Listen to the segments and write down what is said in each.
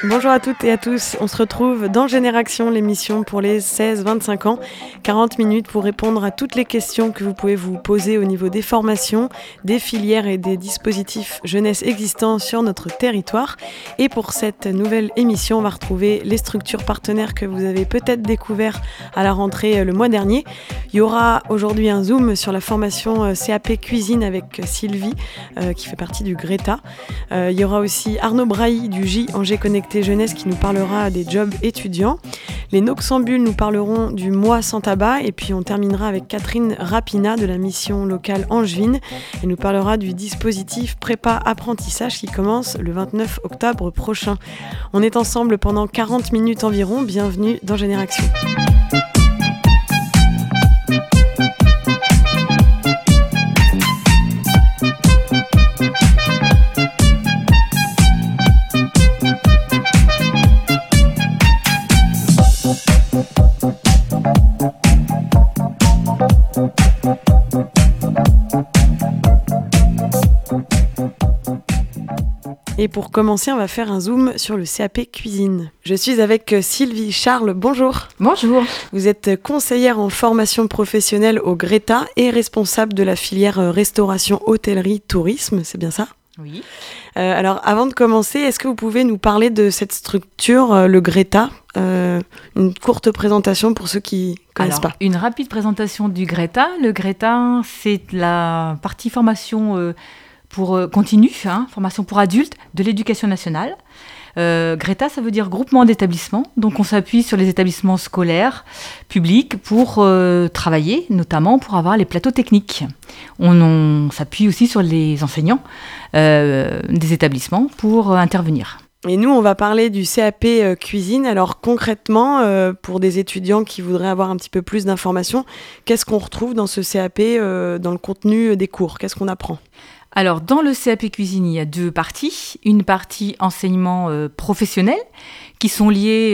Bonjour à toutes et à tous, on se retrouve dans Génération, l'émission pour les 16-25 ans. 40 minutes pour répondre à toutes les questions que vous pouvez vous poser au niveau des formations, des filières et des dispositifs jeunesse existants sur notre territoire. Et pour cette nouvelle émission, on va retrouver les structures partenaires que vous avez peut-être découvertes à la rentrée le mois dernier. Il y aura aujourd'hui un zoom sur la formation CAP Cuisine avec Sylvie, qui fait partie du Greta. Il y aura aussi Arnaud Brailly du J Angers Connecté Jeunesse qui nous parlera des jobs étudiants. Les Noxambules nous parleront du mois sans tabac et puis on terminera avec Catherine Rapina de la mission locale angevine. Elle nous parlera du dispositif prépa apprentissage qui commence le 29 octobre prochain. On est ensemble pendant 40 minutes environ. Bienvenue dans Génération. Et pour commencer, on va faire un zoom sur le CAP Cuisine. Je suis avec Sylvie Charles, bonjour. Bonjour. Vous êtes conseillère en formation professionnelle au Greta et responsable de la filière restauration, hôtellerie, tourisme, c'est bien ça ? Oui. Alors, avant de commencer, est-ce que vous pouvez nous parler de cette structure, le Greta ? Une courte présentation pour ceux qui ne connaissent pas. Une rapide présentation du Greta. Le Greta, c'est la partie formation continue, formation pour adultes de l'éducation nationale. Greta, ça veut dire groupement d'établissements. Donc, on s'appuie sur les établissements scolaires, publics, pour travailler, notamment pour avoir les plateaux techniques. On s'appuie aussi sur les enseignants des établissements pour intervenir. Et nous, on va parler du CAP Cuisine. Alors concrètement, pour des étudiants qui voudraient avoir un petit peu plus d'informations, qu'est-ce qu'on retrouve dans ce CAP, dans le contenu des cours ? Qu'est-ce qu'on apprend ? Alors, dans le CAP Cuisine, il y a deux parties. Une partie enseignement professionnel, qui sont liées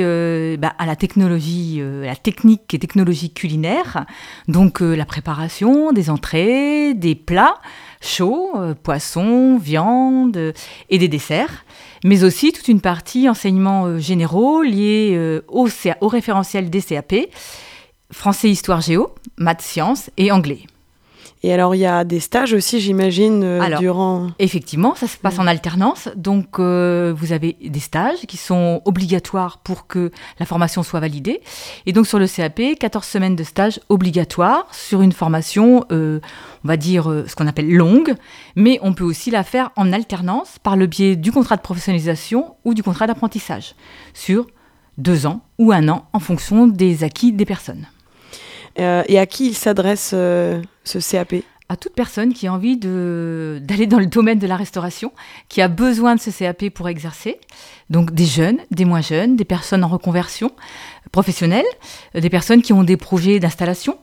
à la technologie, la technique et technologie culinaire. Donc, la préparation des entrées, des plats chauds, poissons, viande et des desserts. Mais aussi toute une partie enseignements généraux liés au référentiel des CAP, français, histoire, géo, maths, sciences et anglais. Et alors, il y a des stages aussi, j'imagine, durant... Effectivement, ça se passe en alternance. Donc, vous avez des stages qui sont obligatoires pour que la formation soit validée. Et donc, sur le CAP, 14 semaines de stage obligatoires sur une formation, on va dire, ce qu'on appelle longue. Mais on peut aussi la faire en alternance par le biais du contrat de professionnalisation ou du contrat d'apprentissage sur 2 ans ou 1 an en fonction des acquis des personnes. Et à qui il s'adresse ce CAP ? À toute personne qui a envie d'aller dans le domaine de la restauration, qui a besoin de ce CAP pour exercer. Donc des jeunes, des moins jeunes, des personnes en reconversion professionnelle, des personnes qui ont des projets d'installation,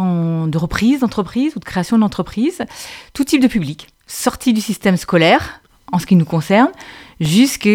de reprise d'entreprise ou de création d'entreprise, tout type de public, sorti du système scolaire, en ce qui nous concerne, jusqu'à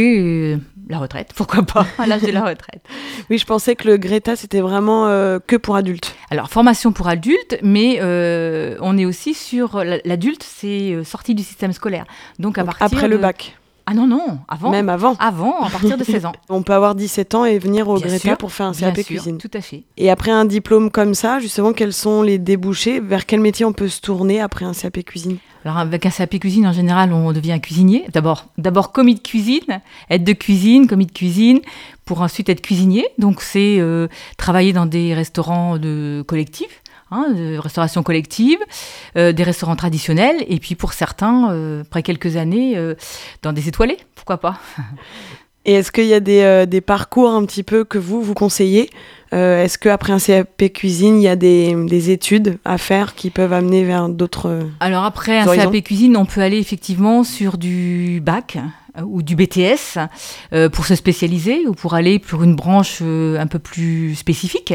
la retraite, pourquoi pas, à l'âge de la retraite. Oui, je pensais que le Greta, c'était vraiment que pour adultes. Alors, formation pour adultes, mais on est aussi sur... L'adulte, c'est sorti du système scolaire. Donc après le bac. Ah non, avant. Même avant. Avant, à partir de 16 ans. On peut avoir 17 ans et venir au Greta pour faire un CAP Cuisine. Tout à fait. Et après un diplôme comme ça, justement, quels sont les débouchés ? Vers quel métier on peut se tourner après un CAP Cuisine ? Alors, avec un CAP Cuisine, en général, on devient cuisinier. D'abord commis de cuisine, aide de cuisine, commis de cuisine, pour ensuite être cuisinier. Donc, c'est travailler dans des restaurants collectifs, de restauration collective, des restaurants traditionnels, et puis pour certains, après quelques années, dans des étoilés, pourquoi pas. Et est-ce qu'il y a des parcours un petit peu que vous conseillez ? Est-ce qu'après un CAP Cuisine, il y a des études à faire qui peuvent amener vers d'autres Alors après un horizons ? CAP Cuisine, on peut aller effectivement sur du bac ou du BTS pour se spécialiser ou pour aller pour une branche un peu plus spécifique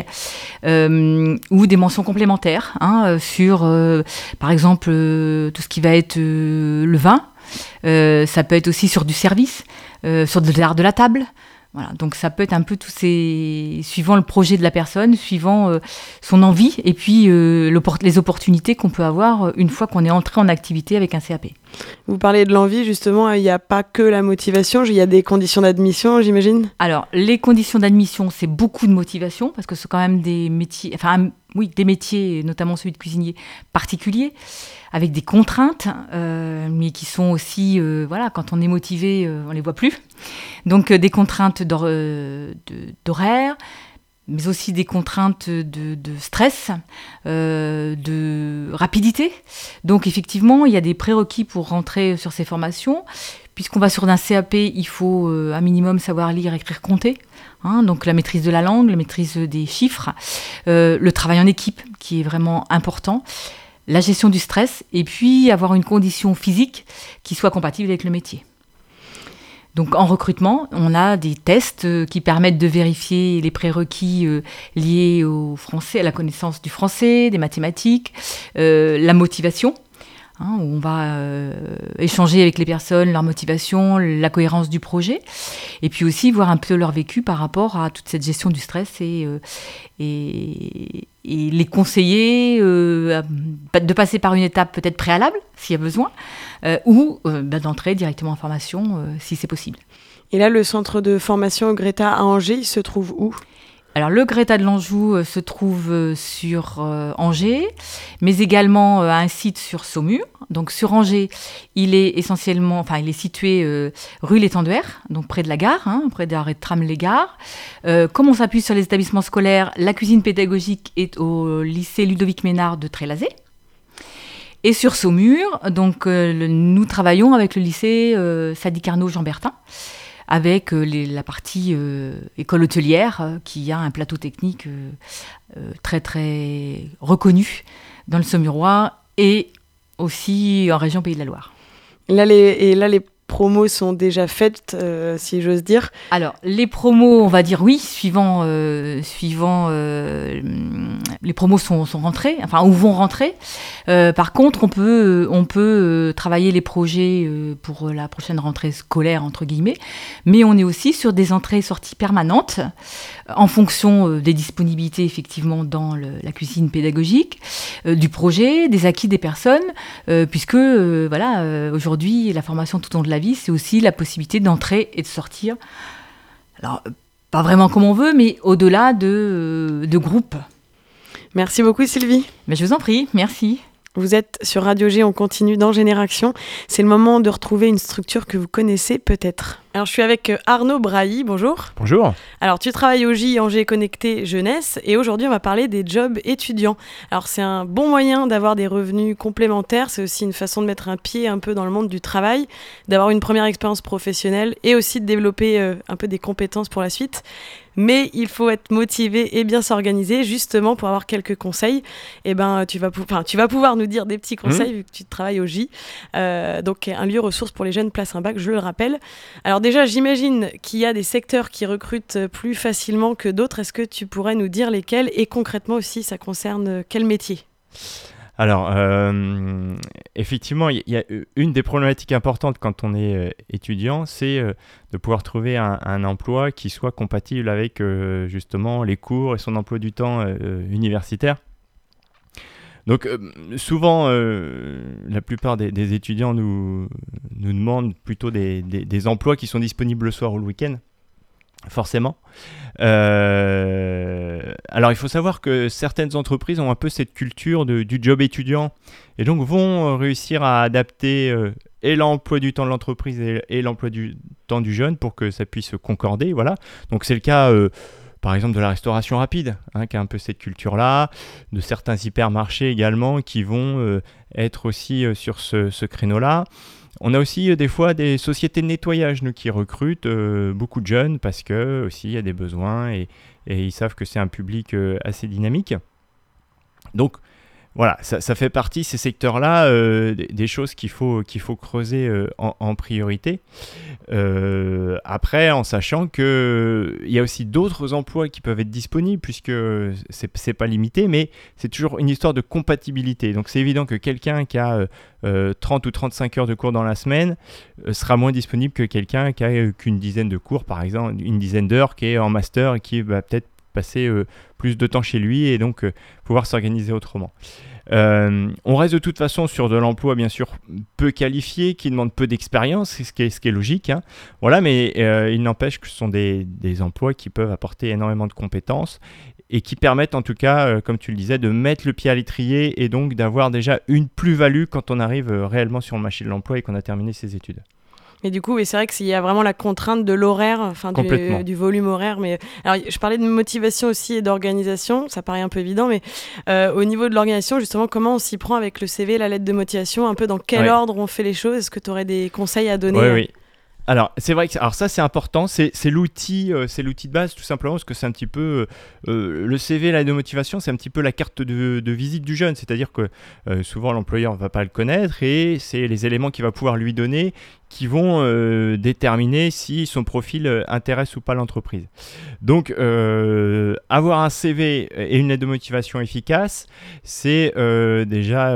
ou des mentions complémentaires sur, par exemple, tout ce qui va être le vin. Ça peut être aussi sur du service, sur de l'art de la table. Voilà, donc ça peut être un peu suivant le projet de la personne, suivant son envie et puis les opportunités qu'on peut avoir une fois qu'on est entré en activité avec un CAP. Vous parlez de l'envie, justement, il n'y a pas que la motivation, il y a des conditions d'admission, j'imagine? Alors, les conditions d'admission, c'est beaucoup de motivation, parce que c'est quand même des métiers, des métiers, notamment celui de cuisinier, particuliers, avec des contraintes, mais qui sont aussi, quand on est motivé, on ne les voit plus. Donc, des contraintes d'horaire, mais aussi des contraintes de stress, de rapidité. Donc effectivement, il y a des prérequis pour rentrer sur ces formations. Puisqu'on va sur un CAP, il faut un minimum savoir lire, écrire, compter. Donc la maîtrise de la langue, la maîtrise des chiffres, le travail en équipe qui est vraiment important, la gestion du stress et puis avoir une condition physique qui soit compatible avec le métier. Donc en recrutement, on a des tests qui permettent de vérifier les prérequis liés au français, à la connaissance du français, des mathématiques, la motivation, où on va échanger avec les personnes, leur motivation, la cohérence du projet, et puis aussi voir un peu leur vécu par rapport à toute cette gestion du stress et les conseiller de passer par une étape peut-être préalable, s'il y a besoin, ou d'entrer directement en formation, si c'est possible. Et là, le centre de formation Greta à Angers, il se trouve où ? Alors, le Greta de l'Anjou se trouve sur Angers, mais également à un site sur Saumur. Donc, sur Angers, il est situé rue l'Étenduère, donc près de la gare, près de l'arrêt de tram Les Gares. Comme on s'appuie sur les établissements scolaires, la cuisine pédagogique est au lycée Ludovic Ménard de Trélazé. Et sur Saumur, donc, nous travaillons avec le lycée Sadi Carnot Jean Bertin, avec la partie école hôtelière qui a un plateau technique très très reconnu dans le Saumurois et aussi en région Pays de la Loire. Là, les promos sont déjà faites, si j'ose dire. Alors, les promos, on va dire oui, suivant les promos sont rentrés, ou vont rentrer. Par contre, on peut travailler les projets pour la prochaine rentrée scolaire, entre guillemets, mais on est aussi sur des entrées et sorties permanentes en fonction des disponibilités, effectivement, dans la cuisine pédagogique, du projet, des acquis des personnes, puisque, aujourd'hui, la formation tout au long de la vie, c'est aussi la possibilité d'entrer et de sortir. Alors, pas vraiment comme on veut, mais au-delà de groupes. Merci beaucoup Sylvie. Mais je vous en prie, merci. Vous êtes sur Radio G, on continue dans Génération. C'est le moment de retrouver une structure que vous connaissez peut-être. Alors je suis avec Arnaud Brailly, bonjour. Bonjour. Alors tu travailles au J Angers Connecté Jeunesse et aujourd'hui on va parler des jobs étudiants. Alors c'est un bon moyen d'avoir des revenus complémentaires, c'est aussi une façon de mettre un pied un peu dans le monde du travail, d'avoir une première expérience professionnelle et aussi de développer un peu des compétences pour la suite. Mais il faut être motivé et bien s'organiser justement pour avoir quelques conseils. Et tu vas pouvoir nous dire des petits conseils vu que tu travailles au J. Donc un lieu ressource pour les jeunes, place un bac, je le rappelle. Alors déjà, j'imagine qu'il y a des secteurs qui recrutent plus facilement que d'autres. Est-ce que tu pourrais nous dire lesquels et concrètement aussi, ça concerne quel métier ? Alors, effectivement, il y a une des problématiques importantes quand on est étudiant, c'est de pouvoir trouver un emploi qui soit compatible avec justement les cours et son emploi du temps universitaire. Donc, souvent, la plupart des étudiants nous demandent plutôt des emplois qui sont disponibles le soir ou le week-end. Forcément. Alors, il faut savoir que certaines entreprises ont un peu cette culture du job étudiant et donc vont réussir à adapter et l'emploi du temps de l'entreprise et l'emploi du temps du jeune pour que ça puisse concorder. Voilà. Donc, c'est le cas, par exemple, de la restauration rapide, qui a un peu cette culture-là, de certains hypermarchés également qui vont être aussi sur ce créneau-là. On a aussi des fois des sociétés de nettoyage qui recrutent beaucoup de jeunes parce que aussi il y a des besoins et ils savent que c'est un public assez dynamique. Donc voilà, ça fait partie, ces secteurs-là, des choses qu'il faut creuser en priorité. Après, en sachant qu'il y a aussi d'autres emplois qui peuvent être disponibles, puisque c'est pas limité, mais c'est toujours une histoire de compatibilité. Donc c'est évident que quelqu'un qui a 30 ou 35 heures de cours dans la semaine sera moins disponible que quelqu'un qui a qu'une dizaine de cours, par exemple, une dizaine d'heures, qui est en master et qui va peut-être passer plus de temps chez lui et donc pouvoir s'organiser autrement. On reste de toute façon sur de l'emploi bien sûr peu qualifié, qui demande peu d'expérience, ce qui est logique, hein. Voilà, mais il n'empêche que ce sont des emplois qui peuvent apporter énormément de compétences et qui permettent en tout cas, comme tu le disais, de mettre le pied à l'étrier et donc d'avoir déjà une plus-value quand on arrive réellement sur le marché de l'emploi et qu'on a terminé ses études. Mais du coup, c'est vrai qu'il y a vraiment la contrainte de l'horaire, enfin du volume horaire. Mais alors, je parlais de motivation aussi et d'organisation, ça paraît un peu évident, mais au niveau de l'organisation, justement, comment on s'y prend avec le CV, la lettre de motivation, un peu dans quel ordre on fait les choses? Est-ce que tu aurais des conseils à donner? Oui. Alors, c'est vrai que ça, c'est important, c'est l'outil de base, tout simplement, parce que c'est un petit peu le CV, la lettre de motivation, c'est un petit peu la carte de visite du jeune, c'est-à-dire que souvent l'employeur ne va pas le connaître et c'est les éléments qu'il va pouvoir lui donner qui vont déterminer si son profil intéresse ou pas l'entreprise. Donc, avoir un CV et une lettre de motivation efficace, c'est déjà...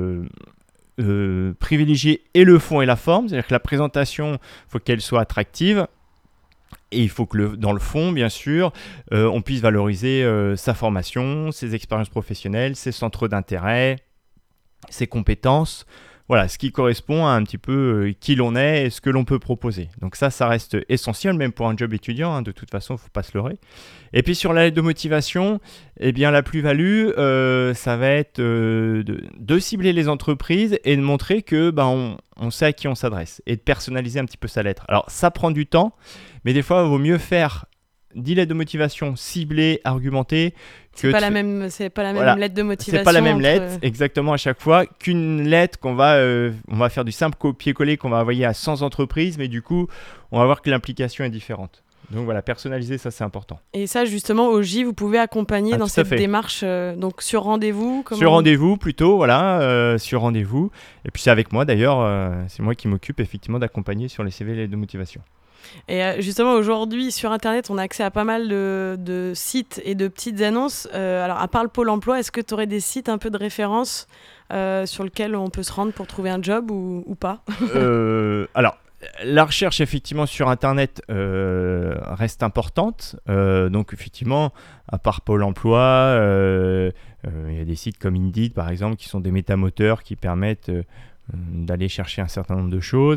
privilégier et le fond et la forme, c'est-à-dire que la présentation, il faut qu'elle soit attractive et il faut que dans le fond, bien sûr, on puisse valoriser sa formation, ses expériences professionnelles, ses centres d'intérêt, ses compétences, voilà, ce qui correspond à un petit peu qui l'on est et ce que l'on peut proposer. Donc ça reste essentiel, même pour un job étudiant, hein, de toute façon, il ne faut pas se leurrer. Et puis sur la lettre de motivation, eh bien, la plus-value, ça va être de cibler les entreprises et de montrer que on sait à qui on s'adresse et de personnaliser un petit peu sa lettre. Alors ça prend du temps, mais des fois, il vaut mieux faire 10 lettres de motivation ciblées, argumentées. C'est pas la même lettre de motivation. C'est pas la même lettre, exactement, à chaque fois, qu'une lettre on va faire du simple copier-coller qu'on va envoyer à 100 entreprises, mais du coup, on va voir que l'implication est différente. Donc voilà, personnaliser, ça c'est important. Et ça, justement, au J, vous pouvez accompagner dans cette démarche, donc sur rendez-vous Sur rendez-vous plutôt, voilà, sur rendez-vous. Et puis c'est avec moi d'ailleurs, c'est moi qui m'occupe effectivement d'accompagner sur les CV et les lettres de motivation. Et justement, aujourd'hui, sur Internet, on a accès à pas mal de sites et de petites annonces. Alors, à part le Pôle emploi, est-ce que tu aurais des sites un peu de référence sur lesquels on peut se rendre pour trouver un job ou pas? Alors, la recherche, effectivement, sur Internet reste importante. Donc, effectivement, à part Pôle emploi, il y a des sites comme Indeed, par exemple, qui sont des métamoteurs qui permettent... d'aller chercher un certain nombre de choses,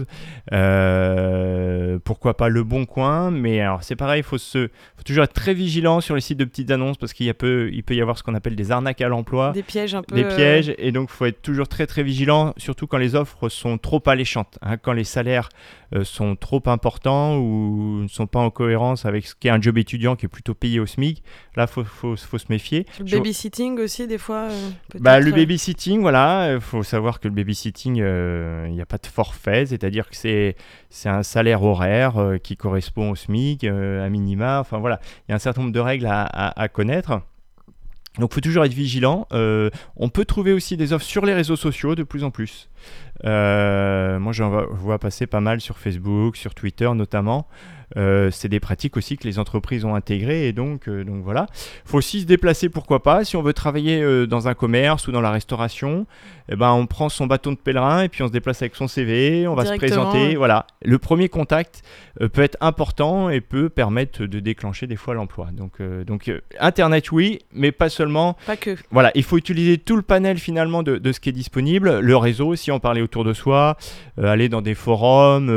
pourquoi pas Le Bon Coin, mais alors c'est pareil, il faut toujours être très vigilant sur les sites de petites annonces parce qu'il peut y avoir ce qu'on appelle des arnaques à l'emploi, des pièges un peu, et donc il faut être toujours très très vigilant, surtout quand les offres sont trop alléchantes, hein, quand les salaires sont trop importants ou ne sont pas en cohérence avec ce qu'est un job étudiant qui est plutôt payé au SMIC. Là, faut se méfier. Le babysitting aussi, des fois le babysitting, voilà, il faut savoir que le babysitting, il n'y a pas de forfait, c'est-à-dire que c'est un salaire horaire qui correspond au SMIC, à minima, enfin voilà, il y a un certain nombre de règles à connaître. Donc il faut toujours être vigilant. On peut trouver aussi des offres sur les réseaux sociaux de plus en plus. Moi j'en vois passer pas mal sur Facebook, sur Twitter notamment. C'est des pratiques aussi que les entreprises ont intégrées et donc voilà. Il faut aussi se déplacer, pourquoi pas. Si on veut travailler dans un commerce ou dans la restauration, on prend son bâton de pèlerin et puis on se déplace avec son CV, on va se présenter. Voilà. Le premier contact peut être important et peut permettre de déclencher des fois l'emploi. Donc Internet oui, mais pas seulement. Pas que. Voilà, il faut utiliser tout le panel finalement de ce qui est disponible. Le réseau, si on parlait autour de soi, aller dans des forums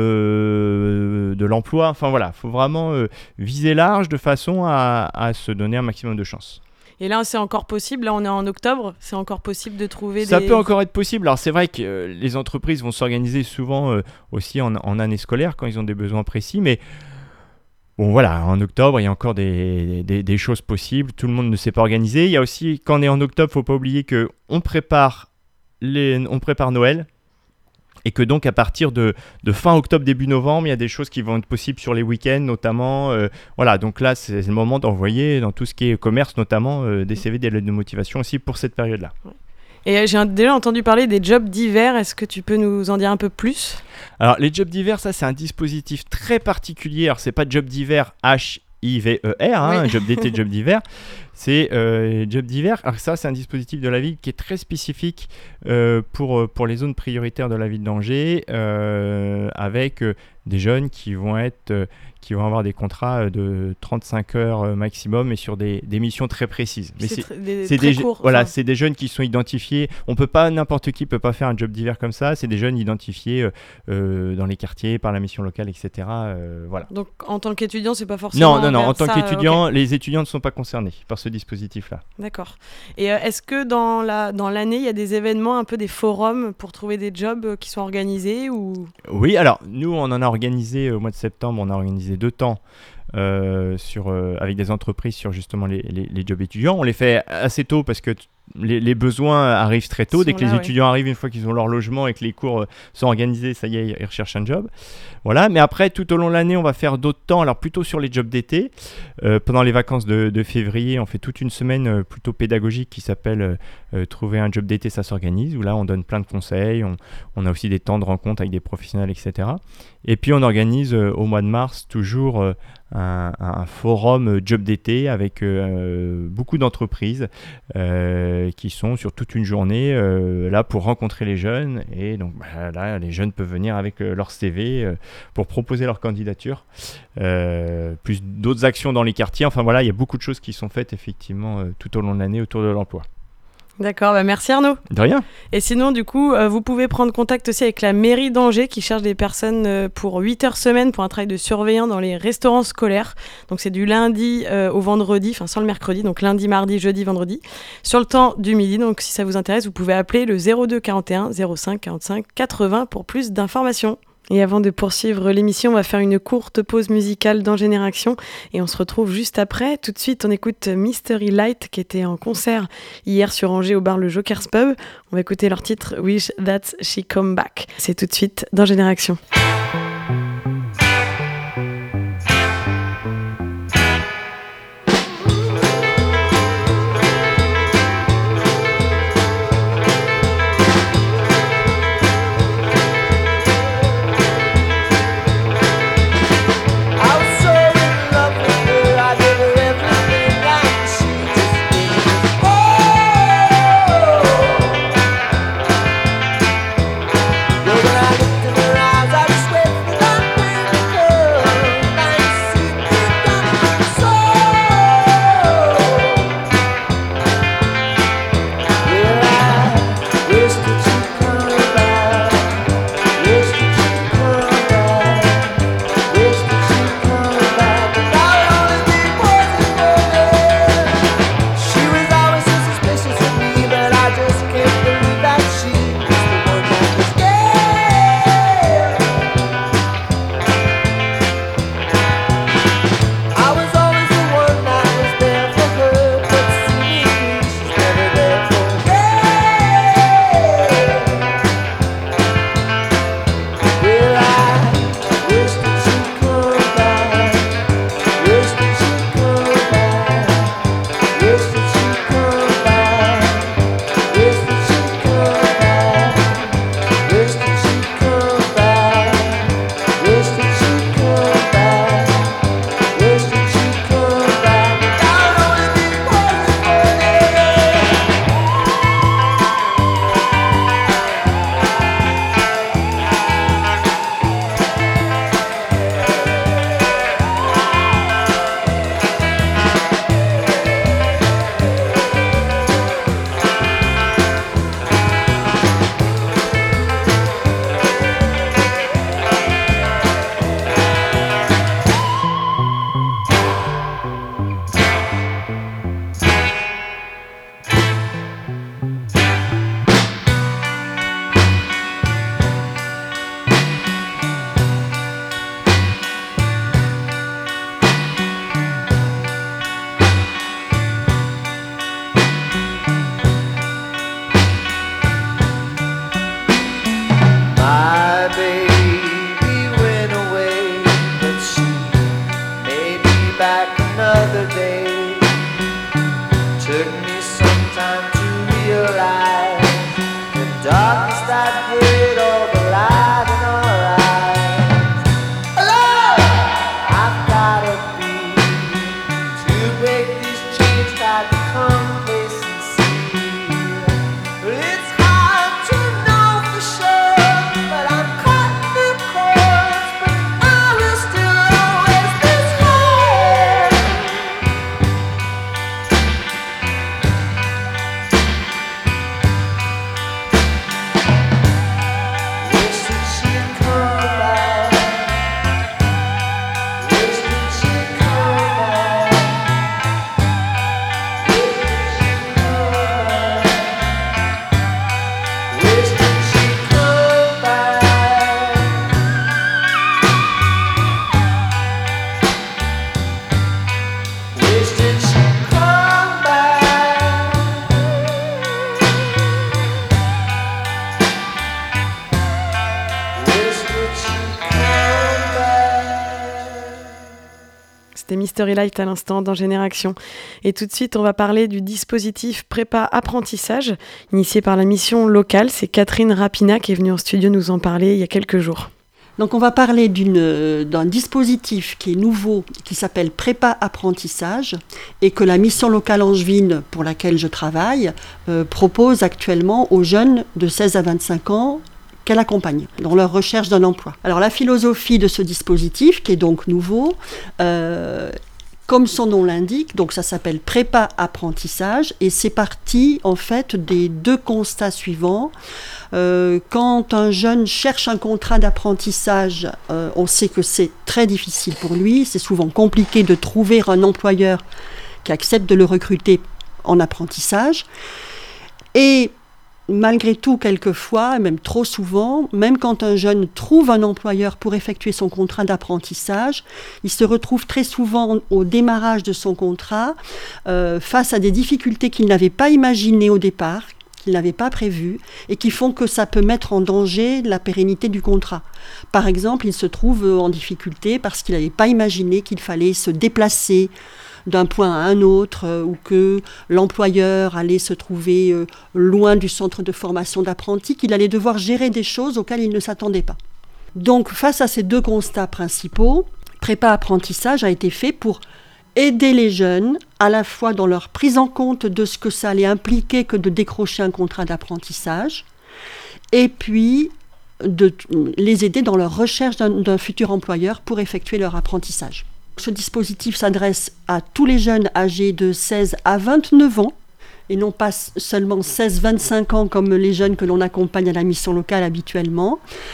de l'emploi, enfin voilà. Il faut vraiment viser large de façon à se donner un maximum de chances. Et là, c'est encore possible. Là, on est en octobre. C'est encore possible de trouver Ça peut encore être possible. Alors, c'est vrai que les entreprises vont s'organiser souvent aussi en année scolaire quand ils ont des besoins précis. Mais bon, voilà, en octobre, il y a encore des choses possibles. Tout le monde ne s'est pas organisé. Il y a aussi, quand on est en octobre, il ne faut pas oublier qu'on prépare Noël. Et que donc à partir de fin octobre, début novembre, il y a des choses qui vont être possibles sur les week-ends notamment. Voilà, donc là c'est le moment d'envoyer dans tout ce qui est commerce notamment des CV, des lettres de motivation aussi pour cette période-là. Et j'ai déjà entendu parler des jobs d'hiver, est-ce que tu peux nous en dire un peu plus? Alors les jobs d'hiver, ça c'est un dispositif très particulier. Alors c'est pas job d'hiver H-I-V-E-R, hein, job d'été, job d'hiver. c'est Job divers. Alors ça, c'est un dispositif de la ville qui est très spécifique pour les zones prioritaires de la ville d'Angers, avec des jeunes qui vont avoir des contrats de 35 heures maximum et sur des missions très précises. Mais c'est très court. Voilà, c'est des jeunes qui sont identifiés. N'importe qui peut pas faire un job divers comme ça. C'est des jeunes identifiés dans les quartiers par la mission locale, etc. Voilà. Donc en tant qu'étudiant, c'est pas forcément. Non. En tant qu'étudiant, okay. Les étudiants ne sont pas concernés par ce dispositif-là. D'accord. Et est-ce que dans l'année, il y a des événements, un peu des forums pour trouver des jobs qui sont organisés ou... Oui, alors nous, on en a organisé au mois de septembre. On a organisé 2 temps avec des entreprises sur justement les jobs étudiants. On les fait assez tôt parce que les besoins arrivent très tôt. Dès que les étudiants arrivent, une fois qu'ils ont leur logement et que les cours sont organisés, ça y est, ils recherchent un job. Voilà. Mais après, tout au long de l'année, on va faire d'autres temps. Alors plutôt sur les jobs d'été. Pendant les vacances de février, on fait toute une semaine plutôt pédagogique qui s'appelle Trouver un job d'été, ça s'organise. Où là, on donne plein de conseils. On a aussi des temps de rencontre avec des professionnels, etc. Et puis, on organise au mois de mars toujours un forum job d'été avec beaucoup d'entreprises qui sont sur toute une journée là pour rencontrer les jeunes. Et donc là, les jeunes peuvent venir avec leur CV pour proposer leur candidature. Plus d'autres actions dans les quartiers. Enfin voilà, il y a beaucoup de choses qui sont faites effectivement tout au long de l'année autour de l'emploi. D'accord, merci Arnaud. De rien. Et sinon, du coup, vous pouvez prendre contact aussi avec la mairie d'Angers qui cherche des personnes pour 8 heures semaine pour un travail de surveillant dans les restaurants scolaires. Donc c'est du lundi au vendredi, enfin sans le mercredi, donc lundi, mardi, jeudi, vendredi, sur le temps du midi. Donc si ça vous intéresse, vous pouvez appeler le 02 41 05 45 80 pour plus d'informations. Et avant de poursuivre l'émission, on va faire une courte pause musicale dans Génération et on se retrouve juste après. Tout de suite, on écoute Mystery Light qui était en concert hier sur Angers au bar Le Joker's Pub. On va écouter leur titre Wish That She Come Back. C'est tout de suite dans Génération. Break these chains tied C'était Mystery Light à l'instant dans Génération. Et tout de suite, on va parler du dispositif prépa apprentissage, initié par la mission locale. C'est Catherine Rapina qui est venue en studio nous en parler il y a quelques jours. Donc on va parler d'un dispositif qui est nouveau, qui s'appelle prépa apprentissage, et que la mission locale angevine pour laquelle je travaille propose actuellement aux jeunes de 16 à 25 ans qu'elle accompagne dans leur recherche d'un emploi. Alors la philosophie de ce dispositif, qui est donc nouveau, comme son nom l'indique, donc ça s'appelle prépa apprentissage, et c'est parti en fait des deux constats suivants. Quand un jeune cherche un contrat d'apprentissage, on sait que c'est très difficile pour lui, c'est souvent compliqué de trouver un employeur qui accepte de le recruter en apprentissage. Et malgré tout, quelquefois, même trop souvent, même quand un jeune trouve un employeur pour effectuer son contrat d'apprentissage, il se retrouve très souvent au démarrage de son contrat face à des difficultés qu'il n'avait pas imaginées au départ, qu'il n'avait pas prévues et qui font que ça peut mettre en danger la pérennité du contrat. Par exemple, il se trouve en difficulté parce qu'il n'avait pas imaginé qu'il fallait se déplacer d'un point à un autre ou que l'employeur allait se trouver loin du centre de formation d'apprentis, qu'il allait devoir gérer des choses auxquelles il ne s'attendait pas. Donc, face à ces deux constats principaux, prépa apprentissage a été fait pour aider les jeunes à la fois dans leur prise en compte de ce que ça allait impliquer que de décrocher un contrat d'apprentissage et puis de les aider dans leur recherche d'un futur employeur pour effectuer leur apprentissage. Ce dispositif s'adresse à tous les jeunes âgés de 16 à 29 ans et non pas seulement 16-25 ans comme les jeunes que l'on accompagne à la mission locale habituellement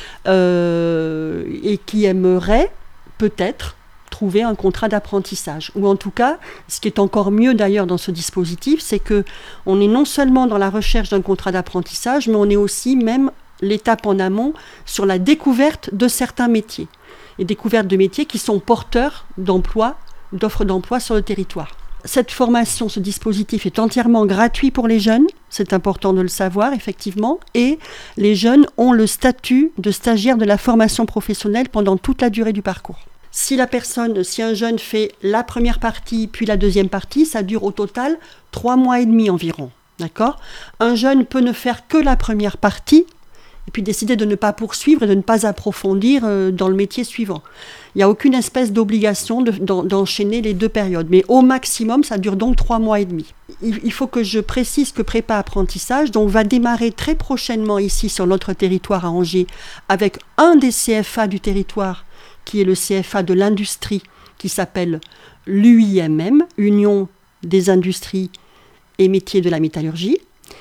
et qui aimeraient peut-être trouver un contrat d'apprentissage. Ou en tout cas, ce qui est encore mieux d'ailleurs dans ce dispositif, c'est qu'on est non seulement dans la recherche d'un contrat d'apprentissage, mais on est aussi même l'étape en amont sur la découverte de certains métiers. Et découverte de métiers qui sont porteurs d'emplois, d'offres d'emploi sur le territoire. Cette formation, ce dispositif est entièrement gratuit pour les jeunes, c'est important de le savoir effectivement, et les jeunes ont le statut de stagiaire de la formation professionnelle pendant toute la durée du parcours. Si un jeune fait la première partie puis la deuxième partie, ça dure au total 3 mois et demi environ. D'accord ? Un jeune peut ne faire que la première partie et puis décider de ne pas poursuivre et de ne pas approfondir dans le métier suivant. Il n'y a aucune espèce d'obligation d'enchaîner les deux périodes, mais au maximum, ça dure donc 3 mois et demi. Il faut que je précise que prépa apprentissage donc, va démarrer très prochainement ici sur notre territoire à Angers avec un des CFA du territoire qui est le CFA de l'industrie, qui s'appelle l'UIMM, Union des industries et métiers de la métallurgie.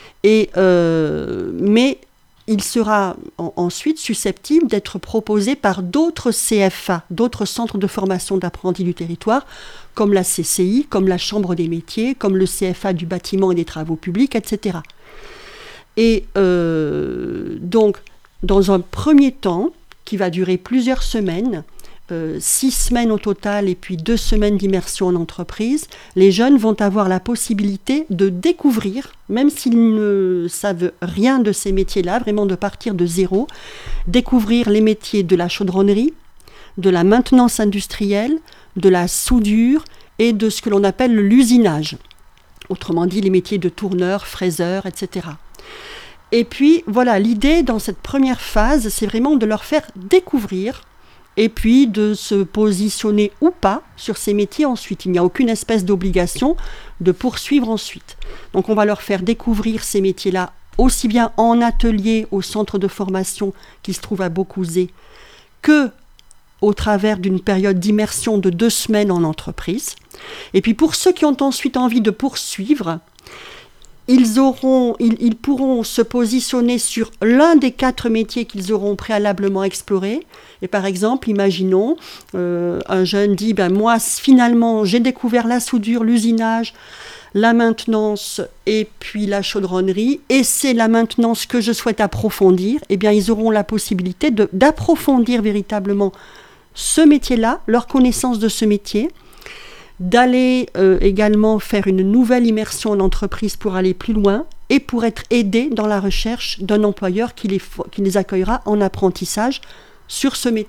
Mais il sera ensuite susceptible d'être proposé par d'autres CFA, d'autres centres de formation d'apprentis du territoire, comme la CCI, comme la Chambre des métiers, comme le CFA du bâtiment et des travaux publics, etc. Et donc, dans un premier temps, qui va durer plusieurs semaines, 6 semaines au total et puis 2 semaines d'immersion en entreprise, les jeunes vont avoir la possibilité de découvrir, même s'ils ne savent rien de ces métiers-là, vraiment de partir de zéro, découvrir les métiers de la chaudronnerie, de la maintenance industrielle, de la soudure et de ce que l'on appelle l'usinage. Autrement dit, les métiers de tourneur, fraiseur, etc. Et puis, voilà, l'idée dans cette première phase, c'est vraiment de leur faire découvrir et puis de se positionner ou pas sur ces métiers ensuite. Il n'y a aucune espèce d'obligation de poursuivre ensuite. Donc on va leur faire découvrir ces métiers-là aussi bien en atelier au centre de formation qui se trouve à Beaucouzé que au travers d'une période d'immersion de 2 semaines en entreprise. Et puis pour ceux qui ont ensuite envie de poursuivre, ils pourront se positionner sur l'un des 4 métiers qu'ils auront préalablement explorés. Et par exemple, imaginons, un jeune dit, moi finalement j'ai découvert la soudure, l'usinage, la maintenance et puis la chaudronnerie, et c'est la maintenance que je souhaite approfondir. Eh bien, ils auront la possibilité d'approfondir véritablement ce métier-là, leur connaissance de ce métier, d'aller également faire une nouvelle immersion en entreprise pour aller plus loin et pour être aidés dans la recherche d'un employeur qui les accueillera en apprentissage sur ce métier.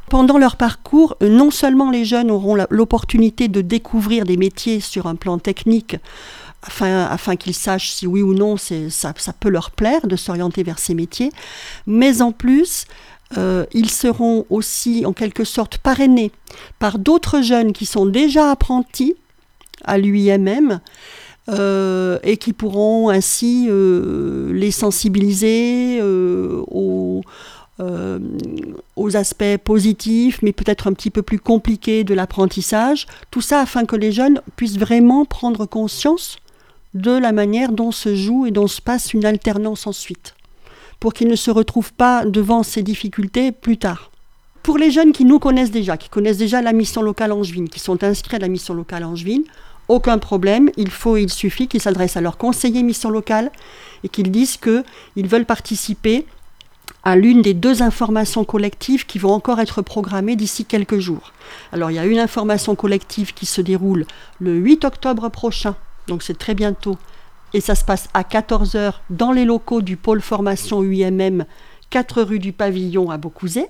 Pendant leur parcours, non seulement les jeunes auront l'opportunité de découvrir des métiers sur un plan technique, afin qu'ils sachent si oui ou non ça peut leur plaire de s'orienter vers ces métiers, mais en plus, ils seront aussi en quelque sorte parrainés par d'autres jeunes qui sont déjà apprentis à l'UIMM et qui pourront ainsi les sensibiliser aux aspects positifs, mais peut-être un petit peu plus compliqués de l'apprentissage. Tout ça afin que les jeunes puissent vraiment prendre conscience de la manière dont se joue et dont se passe une alternance ensuite, pour qu'ils ne se retrouvent pas devant ces difficultés plus tard. Pour les jeunes qui nous connaissent déjà, qui connaissent déjà la mission locale angevine, qui sont inscrits à la mission locale angevine, aucun problème, il suffit qu'ils s'adressent à leur conseiller mission locale et qu'ils disent qu'ils veulent participer à l'une des 2 informations collectives qui vont encore être programmées d'ici quelques jours. Alors il y a une information collective qui se déroule le 8 octobre prochain, donc c'est très bientôt, et ça se passe à 14h dans les locaux du pôle formation UIMM, 4 rue du Pavillon à Beaucouzé.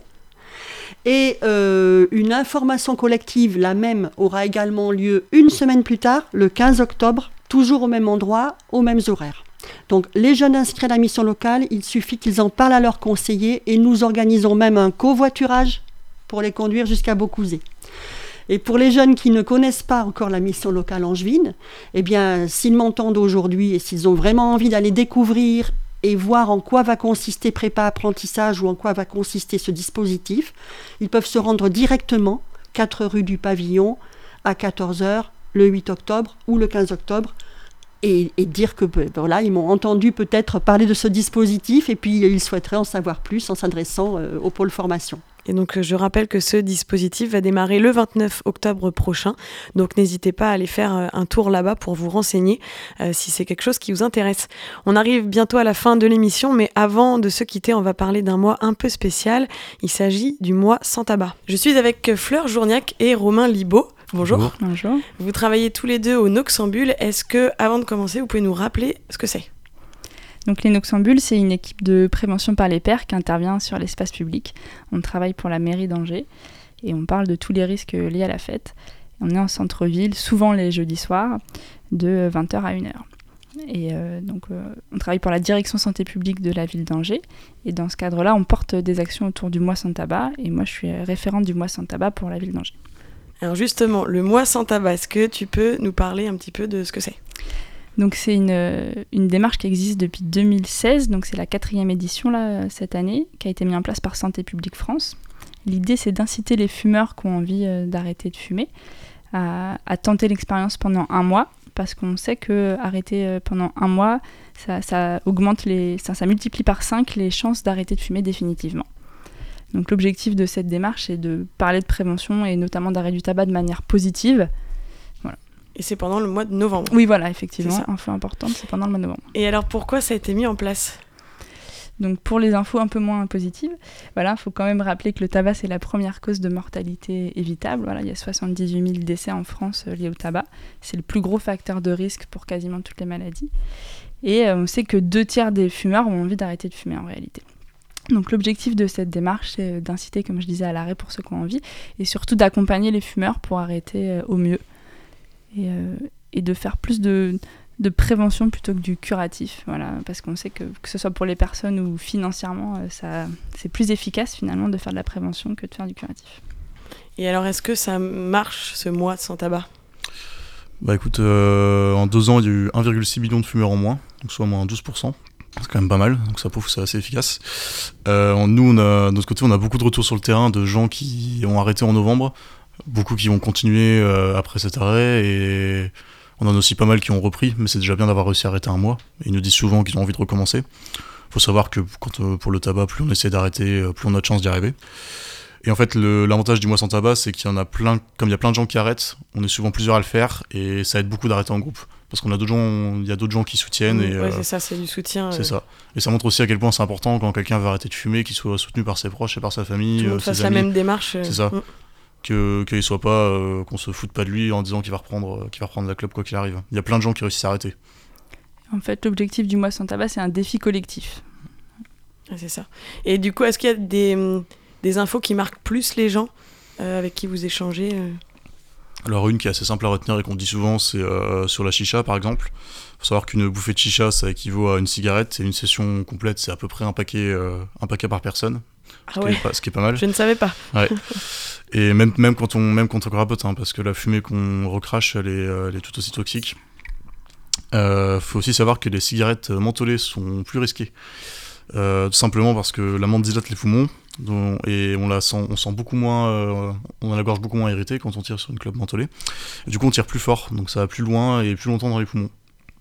Et une information collective, la même, aura également lieu une semaine plus tard, le 15 octobre, toujours au même endroit, aux mêmes horaires. Donc les jeunes inscrits à la mission locale, il suffit qu'ils en parlent à leurs conseillers et nous organisons même un covoiturage pour les conduire jusqu'à Beaucouzé. Et pour les jeunes qui ne connaissent pas encore la mission locale angevine, eh bien, s'ils m'entendent aujourd'hui et s'ils ont vraiment envie d'aller découvrir et voir en quoi va consister prépa-apprentissage ou en quoi va consister ce dispositif, ils peuvent se rendre directement 4 rue du Pavillon à 14h le 8 octobre ou le 15 octobre et dire que voilà, ils m'ont entendu peut-être parler de ce dispositif et puis ils souhaiteraient en savoir plus en s'adressant au pôle formation. Et donc je rappelle que ce dispositif va démarrer le 29 octobre prochain, donc n'hésitez pas à aller faire un tour là-bas pour vous renseigner si c'est quelque chose qui vous intéresse. On arrive bientôt à la fin de l'émission, mais avant de se quitter, on va parler d'un mois un peu spécial. Il s'agit du mois sans tabac. Je suis avec Fleur Journiac et Romain Libaud. Bonjour. Bonjour. Vous travaillez tous les deux au Noxambule. Est-ce que, avant de commencer, vous pouvez nous rappeler ce que c'est ? Donc les Noxambules, c'est une équipe de prévention par les pairs qui intervient sur l'espace public. On travaille pour la mairie d'Angers et on parle de tous les risques liés à la fête. On est en centre-ville, souvent les jeudis soirs, de 20h à 1h. Et on travaille pour la direction santé publique de la ville d'Angers. Et dans ce cadre-là, on porte des actions autour du mois sans tabac. Et moi, je suis référente du mois sans tabac pour la ville d'Angers. Alors justement, le mois sans tabac, est-ce que tu peux nous parler un petit peu de ce que c'est ? Donc c'est une démarche qui existe depuis 2016, donc c'est la 4e édition là, cette année, qui a été mise en place par Santé publique France. L'idée, c'est d'inciter les fumeurs qui ont envie d'arrêter de fumer à tenter l'expérience pendant 1 mois, parce qu'on sait qu'arrêter pendant 1 mois, ça augmente ça multiplie par 5 les chances d'arrêter de fumer définitivement. Donc l'objectif de cette démarche, c'est de parler de prévention et notamment d'arrêt du tabac de manière positive. Voilà. Et c'est pendant le mois de novembre. Oui, voilà, effectivement, info importante, c'est pendant le mois de novembre. Et alors pourquoi ça a été mis en place ? Donc pour les infos un peu moins positives, voilà, faut quand même rappeler que le tabac, c'est la première cause de mortalité évitable. Voilà, il y a 78 000 décès en France liés au tabac. C'est le plus gros facteur de risque pour quasiment toutes les maladies. Et on sait que 2/3 des fumeurs ont envie d'arrêter de fumer en réalité. Donc l'objectif de cette démarche, c'est d'inciter, comme je disais, à l'arrêt pour ceux qui ont envie, et surtout d'accompagner les fumeurs pour arrêter au mieux, et de faire plus de prévention plutôt que du curatif, voilà, parce qu'on sait que ce soit pour les personnes ou financièrement, c'est plus efficace finalement de faire de la prévention que de faire du curatif. Et alors est-ce que ça marche ce mois sans tabac ? Bah écoute, en 2 ans, il y a eu 1,6 million de fumeurs en moins, donc soit moins 12%. C'est quand même pas mal, donc ça prouve que c'est assez efficace. Nous, de notre côté, on a beaucoup de retours sur le terrain de gens qui ont arrêté en novembre, beaucoup qui vont continuer après cet arrêt, et on en a aussi pas mal qui ont repris, mais c'est déjà bien d'avoir réussi à arrêter 1 mois. Et ils nous disent souvent qu'ils ont envie de recommencer. Il faut savoir que pour le tabac, plus on essaie d'arrêter, plus on a de chances d'y arriver. Et en fait, l'avantage du mois sans tabac, c'est qu'il y en a plein, comme il y a plein de gens qui arrêtent, on est souvent plusieurs à le faire, et ça aide beaucoup d'arrêter en groupe. Parce qu'on a il y a d'autres gens qui soutiennent. Ouais, c'est ça, c'est du soutien. C'est ça. Et ça montre aussi à quel point c'est important quand quelqu'un veut arrêter de fumer, qu'il soit soutenu par ses proches et par sa famille. Tout le monde fasse la même démarche. C'est ça. Qu'il soit pas, qu'on se foute pas de lui en disant qu'il va reprendre la clope quoi qu'il arrive. Il y a plein de gens qui réussissent à arrêter. En fait, l'objectif du mois sans tabac, c'est un défi collectif. C'est ça. Et du coup, est-ce qu'il y a des infos qui marquent plus les gens avec qui vous échangez Alors une qui est assez simple à retenir et qu'on dit souvent, c'est sur la chicha par exemple. Il faut savoir qu'une bouffée de chicha, ça équivaut à une cigarette, et une session complète, c'est à peu près un paquet par personne. Ce qui est pas mal. Je ne savais pas. Ouais. Et même quand on crapote, parce que la fumée qu'on recrache, elle est tout aussi toxique. Faut aussi savoir que les cigarettes mentholées sont plus risquées. Tout simplement parce que la menthe dilate les poumons, et on sent beaucoup moins, on a la gorge beaucoup moins irritée quand on tire sur une clope mentholée. Et du coup on tire plus fort, donc ça va plus loin et plus longtemps dans les poumons.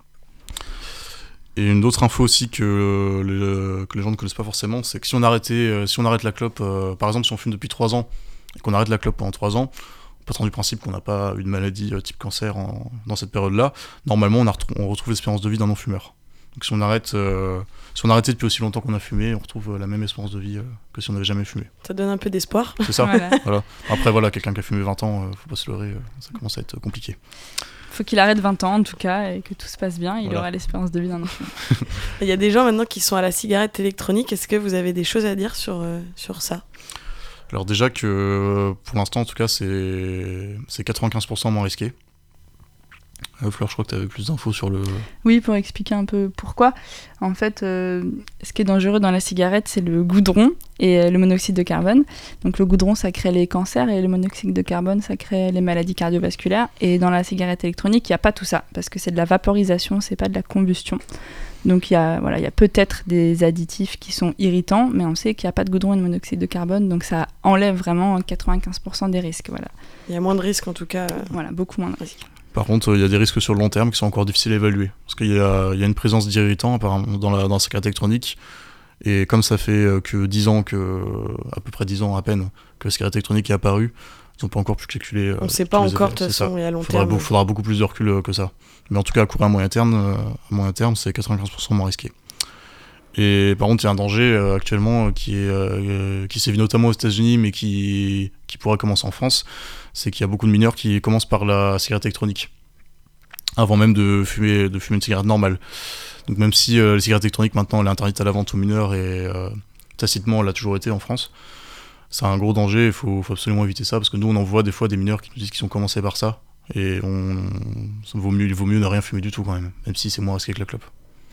Et une autre info aussi que les gens ne connaissent pas forcément, c'est que si on arrête la clope, par exemple si on fume depuis 3 ans, et qu'on arrête la clope pendant 3 ans, on peut partir du principe qu'on n'a pas eu de maladie type cancer dans cette période-là, normalement on retrouve l'espérance de vie d'un non-fumeur. Donc si on arrêtait depuis aussi longtemps qu'on a fumé, on retrouve la même espérance de vie que si on n'avait jamais fumé. Ça donne un peu d'espoir. C'est ça. Voilà. Après quelqu'un qui a fumé 20 ans, faut pas se leurrer, ça commence à être compliqué. Faut qu'il arrête 20 ans en tout cas et que tout se passe bien, il aura l'espérance de vie d'un enfant. Il y a des gens maintenant qui sont à la cigarette électronique, est-ce que vous avez des choses à dire sur ça ? Alors déjà que pour l'instant en tout cas c'est 95% moins risqué. Fleur, je crois que tu avais plus d'infos sur le... Oui, pour expliquer un peu pourquoi. En fait, ce qui est dangereux dans la cigarette, c'est le goudron et le monoxyde de carbone. Donc le goudron, ça crée les cancers et le monoxyde de carbone, ça crée les maladies cardiovasculaires. Et dans la cigarette électronique, il n'y a pas tout ça, parce que c'est de la vaporisation, c'est pas de la combustion. Donc il y a peut-être des additifs qui sont irritants, mais on sait qu'il n'y a pas de goudron et de monoxyde de carbone, donc ça enlève vraiment 95% des risques. Voilà. Il y a moins de risques en tout cas. Voilà, beaucoup moins de risques. Par contre, il y a des risques sur le long terme qui sont encore difficiles à évaluer. Parce qu'il y a une présence d'irritants apparemment dans la cigarette électronique. Et comme ça fait que 10 ans, à peu près 10 ans à peine, que la cigarette électronique est apparue, ils n'ont pas encore pu calculer. On ne sait pas encore de toute façon, et à long terme. Il faudra beaucoup plus de recul que ça. Mais en tout cas, à court et à moyen terme, c'est 95% moins risqué. Et par contre, il y a un danger actuellement qui sévit notamment aux États-Unis, mais qui pourrait commencer en France. C'est qu'il y a beaucoup de mineurs qui commencent par la cigarette électronique, avant même de fumer une cigarette normale. Donc même si la cigarette électronique maintenant elle est interdite à la vente aux mineurs et tacitement elle a toujours été en France, c'est un gros danger, il faut absolument éviter ça, parce que nous on en voit des fois des mineurs qui nous disent qu'ils ont commencé par ça, et il vaut mieux ne rien fumer du tout quand même si c'est moins risqué que la clope.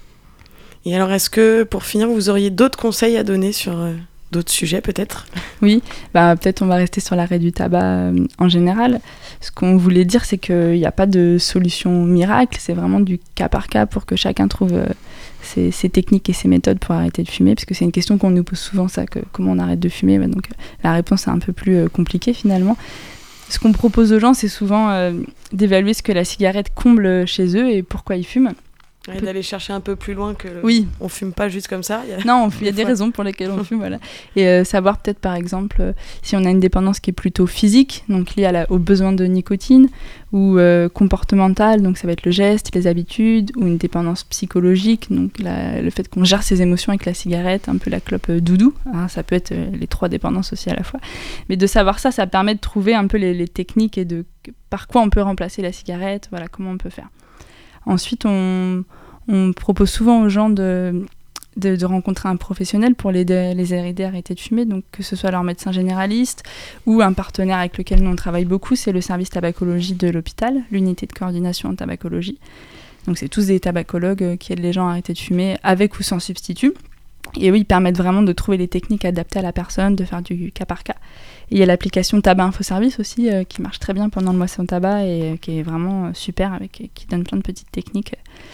Et alors est-ce que pour finir vous auriez d'autres conseils à donner sur d'autres sujets peut-être ? Oui, peut-être on va rester sur l'arrêt du tabac en général. Ce qu'on voulait dire, c'est qu'il n'y a pas de solution miracle, c'est vraiment du cas par cas pour que chacun trouve ses techniques et ses méthodes pour arrêter de fumer, parce que c'est une question qu'on nous pose souvent, ça, comment on arrête de fumer. Donc la réponse est un peu plus compliquée finalement. Ce qu'on propose aux gens, c'est souvent d'évaluer ce que la cigarette comble chez eux et pourquoi ils fument. Et d'aller chercher un peu plus loin que on fume pas juste comme ça. Non, il y a des raisons pour lesquelles on fume, voilà. Et savoir peut-être par exemple si on a une dépendance qui est plutôt physique, donc liée aux besoins de nicotine, ou comportementale, donc ça va être le geste, les habitudes, ou une dépendance psychologique, donc le fait qu'on gère ses émotions avec la cigarette, un peu la clope doudou, ça peut être les 3 dépendances aussi à la fois. Mais de savoir ça permet de trouver un peu les techniques et par quoi on peut remplacer la cigarette, voilà, comment on peut faire. Ensuite, on propose souvent aux gens de rencontrer un professionnel pour les aider à arrêter de fumer, donc que ce soit leur médecin généraliste ou un partenaire avec lequel nous on travaille beaucoup, c'est le service tabacologie de l'hôpital, l'unité de coordination en tabacologie. Donc c'est tous des tabacologues qui aident les gens à arrêter de fumer avec ou sans substitut. Et oui, ils permettent vraiment de trouver les techniques adaptées à la personne, de faire du cas par cas. Et il y a l'application Tabac Info Service aussi, qui marche très bien pendant le mois sans tabac et qui est vraiment super, qui donne plein de petites techniques.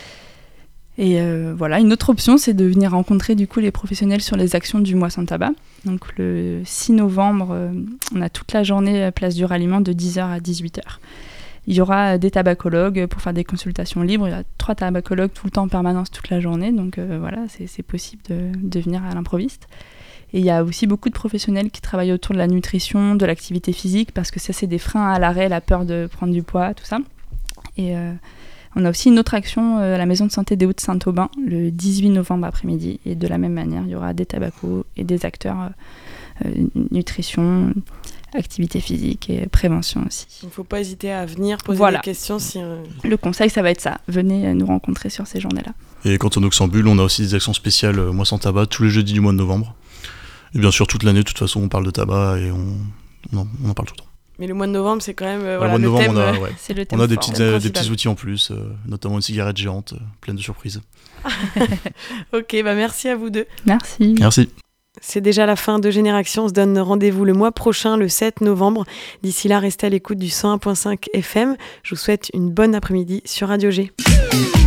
Et voilà, une autre option, c'est de venir rencontrer du coup les professionnels sur les actions du mois sans tabac. Donc le 6 novembre, on a toute la journée place du ralliement de 10h à 18h. Il y aura des tabacologues pour faire des consultations libres. Il y a 3 tabacologues tout le temps en permanence toute la journée. Donc voilà, c'est possible de venir à l'improviste. Et il y a aussi beaucoup de professionnels qui travaillent autour de la nutrition, de l'activité physique, parce que ça, c'est des freins à l'arrêt, la peur de prendre du poids, tout ça. Et on a aussi une autre action à la maison de santé des Hauts-de-Saint-Aubin, le 18 novembre après-midi. Et de la même manière, il y aura des tabacos et des acteurs nutrition, activité physique et prévention aussi. Il ne faut pas hésiter à venir poser des questions. Le conseil, ça va être ça. Venez nous rencontrer sur ces journées-là. Et quant au Noxambule, on a aussi des actions spéciales mois sans tabac tous les jeudis du mois de novembre. Et bien sûr, toute l'année, de toute façon, on parle de tabac et on en parle tout le temps. Mais le mois de novembre, c'est quand même Le mois de novembre, thème. C'est le thème on a des fort. petits outils en plus, notamment une cigarette géante pleine de surprises. Ok, merci à vous deux. Merci. Merci. C'est déjà la fin de Génération. On se donne rendez-vous le mois prochain, le 7 novembre. D'ici là, restez à l'écoute du 101.5 FM. Je vous souhaite une bonne après-midi sur Radio G.